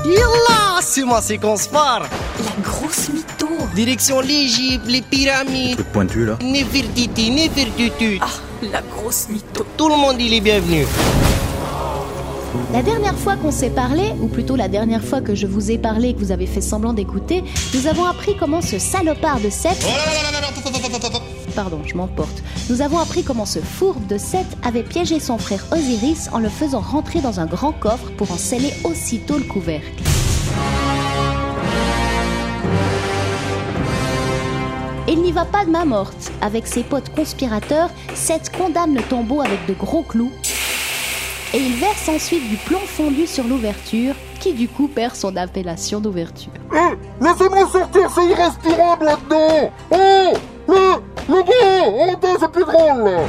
Yallah, c'est moi, c'est qu'on se part. La grosse mytho. Direction l'Égypte, les pyramides. Truc pointu là. Nefertiti. Ah, la grosse mytho. Tout le monde, il est bienvenu. La dernière fois qu'on s'est parlé, ou plutôt la dernière fois que je vous ai parlé et que vous avez fait semblant d'écouter, nous avons appris comment ce salopard de Seth... Pardon, je m'emporte. Nous avons appris comment ce fourbe de Seth avait piégé son frère Osiris en le faisant rentrer dans un grand coffre pour en sceller aussitôt le couvercle. Et il n'y va pas de main morte. Avec ses potes conspirateurs, Seth condamne le tombeau avec de gros clous et il verse ensuite du plomb fondu sur l'ouverture, qui du coup perd son appellation d'ouverture. Laissez-moi sortir, c'est irrespirable là-dedans. Le gars, arrêtez, c'est plus drôle là.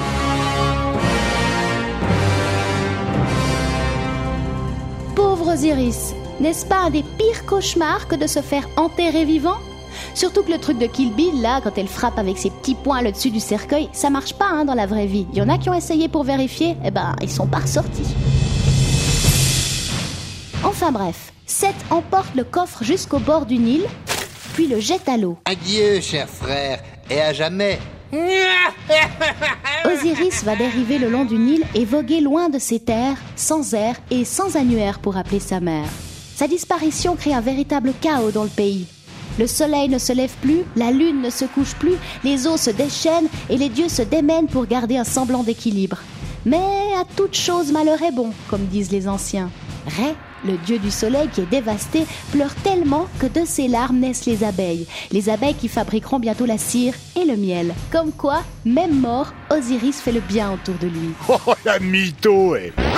Pauvre Osiris, n'est-ce pas un des pires cauchemars que de se faire enterrer vivant ? Surtout que le truc de Kill Bill, là, quand elle frappe avec ses petits poings le dessus du cercueil, ça marche pas dans la vraie vie. Il y en a qui ont essayé pour vérifier, ils sont pas ressortis. Enfin bref, Seth emporte le coffre jusqu'au bord du Nil, puis le jette à l'eau. Adieu, cher frère, et à jamais. Osiris va dériver le long du Nil et voguer loin de ses terres, sans air et sans annuaire pour appeler sa mère. Sa disparition crée un véritable chaos dans le pays. Le soleil ne se lève plus, la lune ne se couche plus, les eaux se déchaînent et les dieux se démènent pour garder un semblant d'équilibre. Mais à toute chose malheur est bon, comme disent les anciens. Ré, le dieu du soleil qui est dévasté, pleure tellement que de ses larmes naissent les abeilles qui fabriqueront bientôt la cire et le miel. Comme quoi, même mort, Osiris fait le bien autour de lui. Oh, la mytho,